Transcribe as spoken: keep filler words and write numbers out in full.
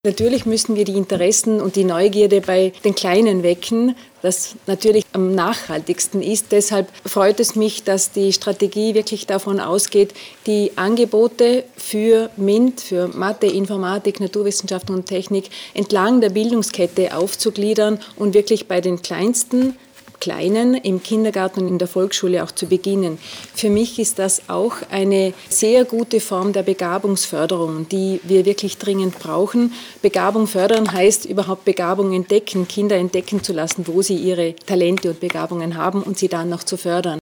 Natürlich müssen wir die Interessen und die Neugierde bei den Kleinen wecken, das natürlich am nachhaltigsten ist. Deshalb freut es mich, dass die Strategie wirklich davon ausgeht, die Angebote für MINT, für Mathe, Informatik, Naturwissenschaften und Technik entlang der Bildungskette aufzugliedern und wirklich bei den Kleinsten Kleinen im Kindergarten und in der Volksschule auch zu beginnen. Für mich ist das auch eine sehr gute Form der Begabungsförderung, die wir wirklich dringend brauchen. Begabung fördern heißt überhaupt Begabung entdecken, Kinder entdecken zu lassen, wo sie ihre Talente und Begabungen haben und sie dann noch zu fördern.